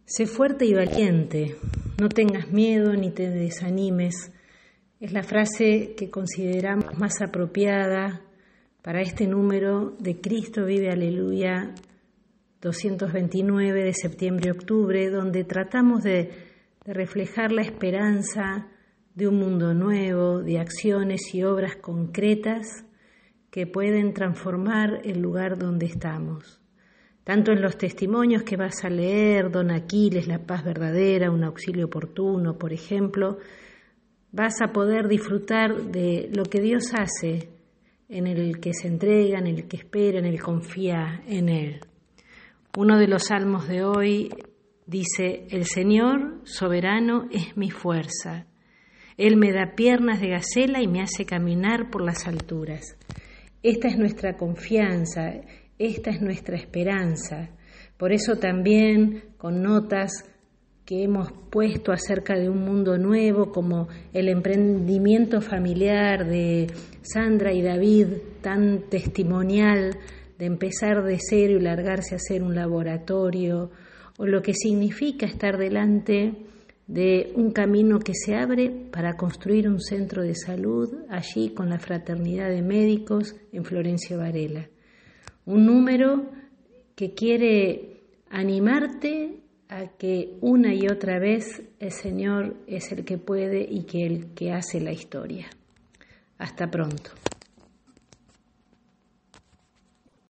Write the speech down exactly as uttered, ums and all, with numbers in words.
Sé fuerte y valiente, no tengas miedo ni te desanimes. Es la frase que consideramos más apropiada para este número de Cristo Vive Aleluya doscientos veintinueve de septiembre-octubre, donde tratamos de, de reflejar la esperanza de un mundo nuevo, de acciones y obras concretas que pueden transformar el lugar donde estamos. Tanto en los testimonios que vas a leer, Don Aquiles, la paz verdadera, un auxilio oportuno, por ejemplo, vas a poder disfrutar de lo que Dios hace en el que se entrega, en el que espera, en el que confía en Él. Uno de los salmos de hoy dice: el Señor soberano es mi fuerza. Él me da piernas de gacela y me hace caminar por las alturas. Esta es nuestra confianza, esta es nuestra esperanza. Por eso también con notas que hemos puesto acerca de un mundo nuevo, como el emprendimiento familiar de Sandra y David, tan testimonial, de empezar de cero y largarse a hacer un laboratorio, o lo que significa estar delante de un camino que se abre para construir un centro de salud allí con la Fraternidad de Médicos en Florencio Varela. Un número que quiere animarte a que una y otra vez el Señor es el que puede y que el que hace la historia. Hasta pronto.